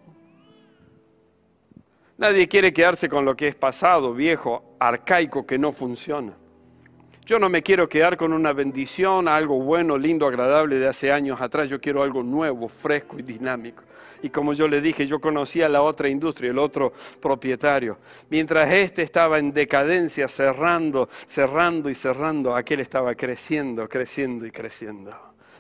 Nadie quiere quedarse con lo que es pasado, viejo, arcaico, que no funciona. Yo no me quiero quedar con una bendición, algo bueno, lindo, agradable de hace años atrás. Yo quiero algo nuevo, fresco y dinámico. Y como yo le dije, yo conocía la otra industria, el otro propietario. Mientras este estaba en decadencia, cerrando, aquel estaba creciendo y creciendo.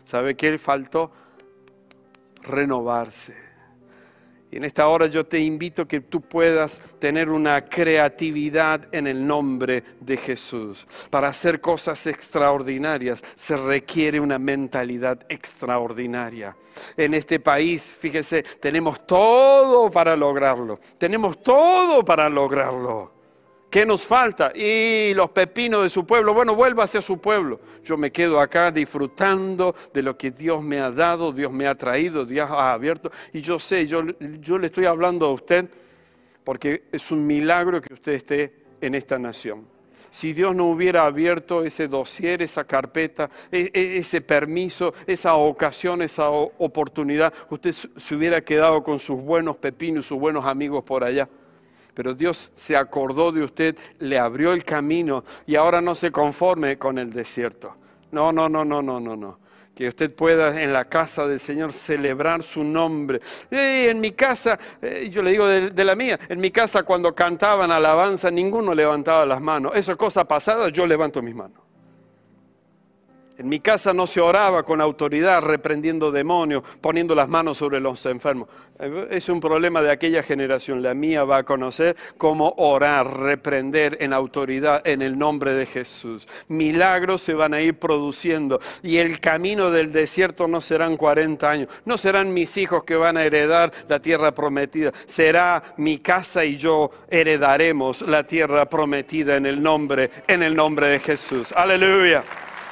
¿Sabe qué faltó? Renovarse. Y en esta hora yo te invito a que tú puedas tener una creatividad en el nombre de Jesús. Para hacer cosas extraordinarias se requiere una mentalidad extraordinaria. En este país, fíjese, tenemos todo para lograrlo. Tenemos todo para lograrlo. ¿Qué nos falta? Y los pepinos de su pueblo. Bueno, vuelva hacia su pueblo. Yo me quedo acá disfrutando de lo que Dios me ha dado, Dios me ha traído, Dios ha abierto. Y yo sé, yo le estoy hablando a usted porque es un milagro que usted esté en esta nación. Si Dios no hubiera abierto ese dossier, esa carpeta, ese permiso, esa ocasión, esa oportunidad, usted se hubiera quedado con sus buenos pepinos, sus buenos amigos por allá. Pero Dios se acordó de usted, le abrió el camino y ahora no se conforme con el desierto. No. Que usted pueda en la casa del Señor celebrar su nombre. En mi casa, yo le digo de la mía, en mi casa cuando cantaban alabanza ninguno levantaba las manos. Eso es cosa pasada, yo levanto mis manos. En mi casa no se oraba con autoridad, reprendiendo demonios, poniendo las manos sobre los enfermos. Es un problema de aquella generación. La mía va a conocer cómo orar, reprender en autoridad en el nombre de Jesús. Milagros se van a ir produciendo y el camino del desierto no serán 40 años. No serán mis hijos que van a heredar la tierra prometida. Será mi casa y yo heredaremos la tierra prometida en el nombre de Jesús. Aleluya.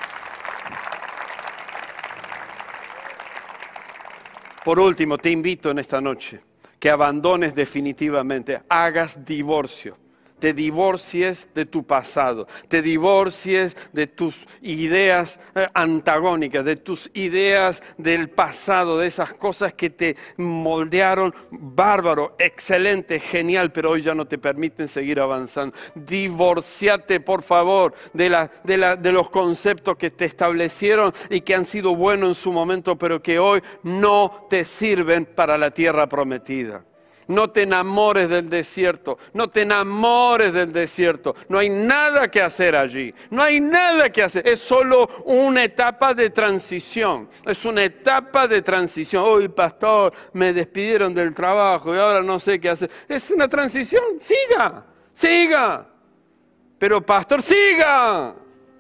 Por último, te invito en esta noche que abandones definitivamente, hagas divorcio. Te divorcies de tu pasado, te divorcies de tus ideas antagónicas, de tus ideas del pasado, de esas cosas que te moldearon bárbaro, excelente, genial, pero hoy ya no te permiten seguir avanzando. Divorciate, por favor, de los conceptos que te establecieron y que han sido buenos en su momento, pero que hoy no te sirven para la tierra prometida. No te enamores del desierto, no te enamores del desierto. No hay nada que hacer allí, no hay nada que hacer. Es solo una etapa de transición, es una etapa de transición. Hoy, pastor, me despidieron del trabajo y ahora no sé qué hacer. Es una transición, siga. Pero, pastor, siga.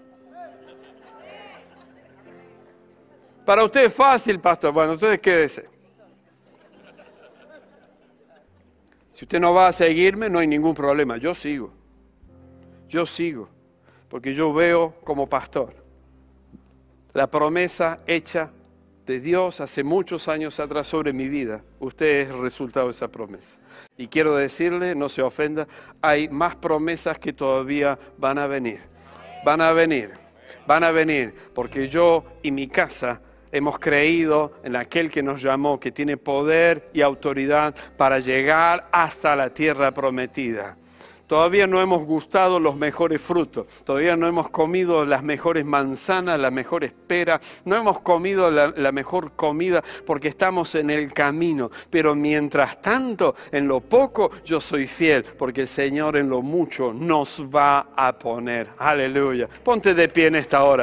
Para usted es fácil, pastor. Bueno, entonces quédese. Si usted no va a seguirme, no hay ningún problema. Yo sigo, porque yo veo como pastor la promesa hecha de Dios hace muchos años atrás sobre mi vida. Usted es el resultado de esa promesa. Y quiero decirle, no se ofenda, hay más promesas que todavía van a venir, porque yo y mi casa hemos creído en aquel que nos llamó, que tiene poder y autoridad para llegar hasta la tierra prometida. Todavía no hemos gustado los mejores frutos, todavía no hemos comido las mejores manzanas, las mejores peras, no hemos comido la mejor comida porque estamos en el camino. Pero mientras tanto, en lo poco yo soy fiel, porque el Señor en lo mucho nos va a poner. Aleluya. Ponte de pie en esta hora.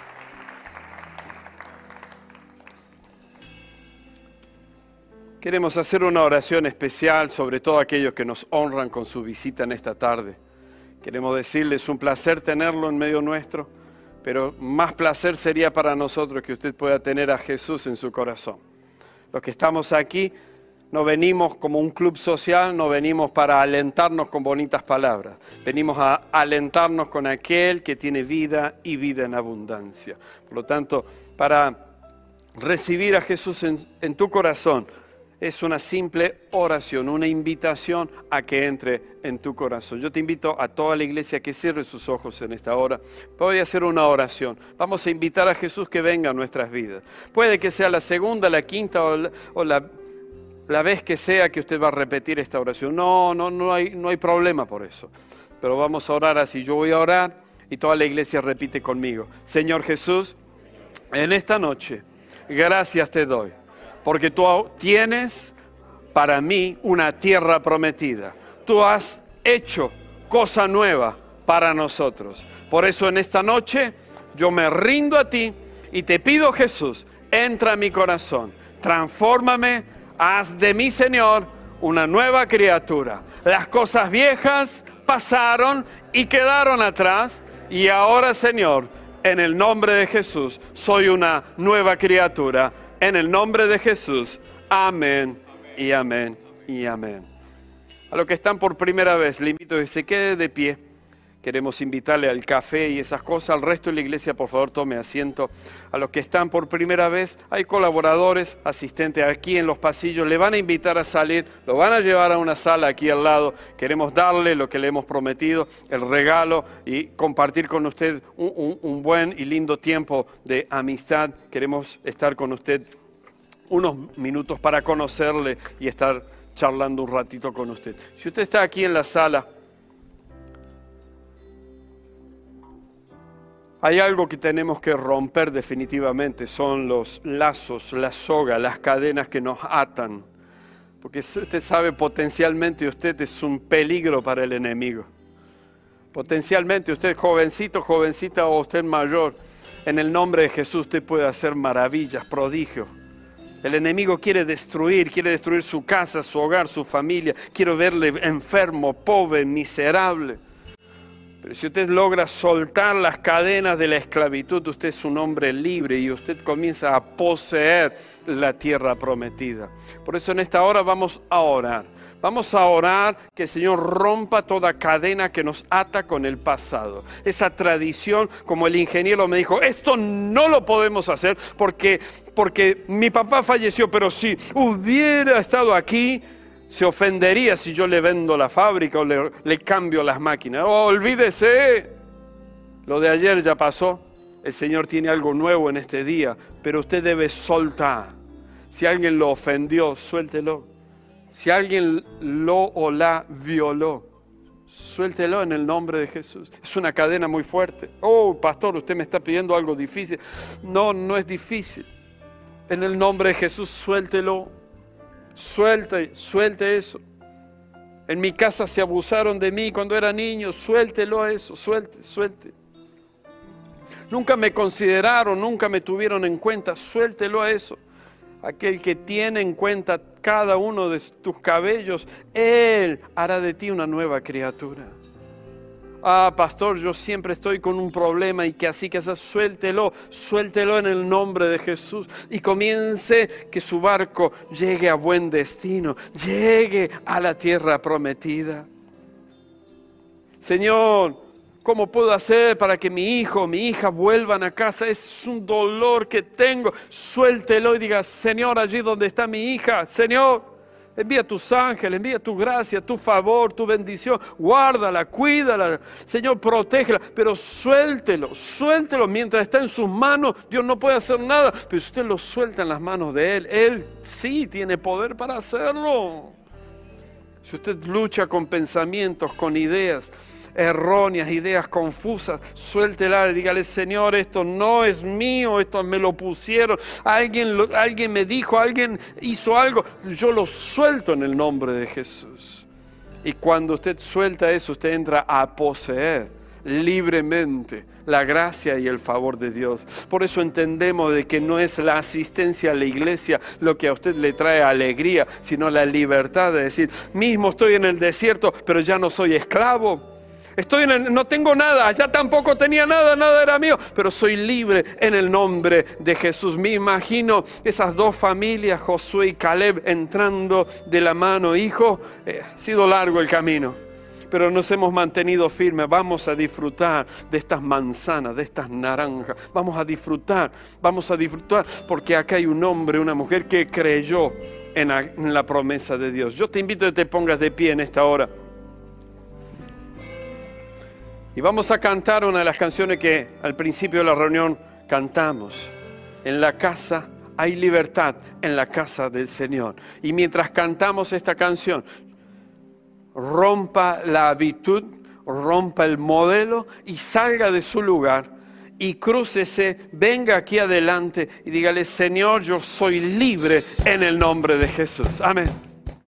Queremos hacer una oración especial sobre todo aquellos que nos honran con su visita en esta tarde. Queremos decirles, un placer tenerlo en medio nuestro, pero más placer sería para nosotros que usted pueda tener a Jesús en su corazón. Los que estamos aquí no venimos como un club social, no venimos para alentarnos con bonitas palabras. Venimos a alentarnos con aquel que tiene vida y vida en abundancia. Por lo tanto, para recibir a Jesús en tu corazón, es una simple oración, una invitación a que entre en tu corazón. Yo te invito a toda la iglesia que cierre sus ojos en esta hora. Voy a hacer una oración. Vamos a invitar a Jesús que venga a nuestras vidas. Puede que sea la segunda, la quinta o la vez que sea que usted va a repetir esta oración. No hay problema por eso. Pero vamos a orar así. Yo voy a orar y toda la iglesia repite conmigo. Señor Jesús, en esta noche, gracias te doy. Porque tú tienes para mí una tierra prometida. Tú has hecho cosa nueva para nosotros. Por eso en esta noche yo me rindo a ti y te pido, Jesús, entra a mi corazón, transfórmame, haz de mí, Señor, una nueva criatura. Las cosas viejas pasaron y quedaron atrás, y ahora, Señor, en el nombre de Jesús, soy una nueva criatura. En el nombre de Jesús, amén y amén y amén. A los que están por primera vez, le invito a que se quede de pie. Queremos invitarle al café y esas cosas. Al resto de la iglesia, por favor, tome asiento. A los que están por primera vez, hay colaboradores, asistentes aquí en los pasillos. Le van a invitar a salir, lo van a llevar a una sala aquí al lado. Queremos darle lo que le hemos prometido, el regalo, y compartir con usted un buen y lindo tiempo de amistad. Queremos estar con usted unos minutos para conocerle y estar charlando un ratito con usted. Si usted está aquí en la sala, hay algo que tenemos que romper definitivamente, son los lazos, las sogas, las cadenas que nos atan. Porque usted sabe, potencialmente usted es un peligro para el enemigo. Potencialmente usted, jovencito, jovencita o usted mayor, en el nombre de Jesús usted puede hacer maravillas, prodigios. El enemigo quiere destruir su casa, su hogar, su familia. Quiere verle enfermo, pobre, miserable. Pero si usted logra soltar las cadenas de la esclavitud, usted es un hombre libre y usted comienza a poseer la tierra prometida. Por eso en esta hora vamos a orar. Vamos a orar que el Señor rompa toda cadena que nos ata con el pasado. Esa tradición, como el ingeniero me dijo, esto no lo podemos hacer porque mi papá falleció, pero si hubiera estado aquí, se ofendería si yo le vendo la fábrica o le cambio las máquinas. Oh, olvídese, lo de ayer ya pasó. El Señor tiene algo nuevo en este día, pero usted debe soltar. Si alguien lo ofendió, suéltelo. Si alguien lo o la violó, suéltelo en el nombre de Jesús. Es una cadena muy fuerte. Oh, pastor, usted me está pidiendo algo difícil. No, no es difícil. En el nombre de Jesús, suéltelo. Suelte eso. En mi casa se abusaron de mí cuando era niño. Suéltelo eso, suelte. Nunca me consideraron, nunca me tuvieron en cuenta. Suéltelo a eso. Aquel que tiene en cuenta cada uno de tus cabellos, Él hará de ti una nueva criatura. Ah, pastor, yo siempre estoy con un problema y que así, suéltelo en el nombre de Jesús y comience que su barco llegue a buen destino, llegue a la tierra prometida. Señor, ¿cómo puedo hacer para que mi hijo, mi hija vuelvan a casa? Es un dolor que tengo. Suéltelo y diga, Señor, allí donde está mi hija, Señor, envía tus ángeles, envía tu gracia, tu favor, tu bendición. Guárdala, cuídala. Señor, protégela. Pero suéltelo mientras está en sus manos. Dios no puede hacer nada, pero si usted lo suelta en las manos de Él, Él sí tiene poder para hacerlo. Si usted lucha con pensamientos, con ideas erróneas, ideas confusas, suéltela y dígale, Señor, esto no es mío, esto me lo pusieron, alguien me dijo, alguien hizo algo, yo lo suelto en el nombre de Jesús. Y cuando usted suelta eso, usted entra a poseer libremente la gracia y el favor de Dios. Por eso entendemos de que no es la asistencia a la iglesia lo que a usted le trae alegría, sino la libertad de decir, mismo estoy en el desierto, pero ya no soy esclavo. No tengo nada, allá tampoco tenía nada, nada era mío, pero soy libre en el nombre de Jesús. Me imagino esas dos familias, Josué y Caleb, entrando de la mano. Hijo, ha sido largo el camino, pero nos hemos mantenido firmes. Vamos a disfrutar de estas manzanas, de estas naranjas. Vamos a disfrutar, porque acá hay un hombre, una mujer que creyó en la promesa de Dios. Yo te invito a que te pongas de pie en esta hora. Y vamos a cantar una de las canciones que al principio de la reunión cantamos. En la casa hay libertad, en la casa del Señor. Y mientras cantamos esta canción, rompa la habitud, rompa el modelo y salga de su lugar y crúcese, venga aquí adelante y dígale, Señor, yo soy libre en el nombre de Jesús. Amén.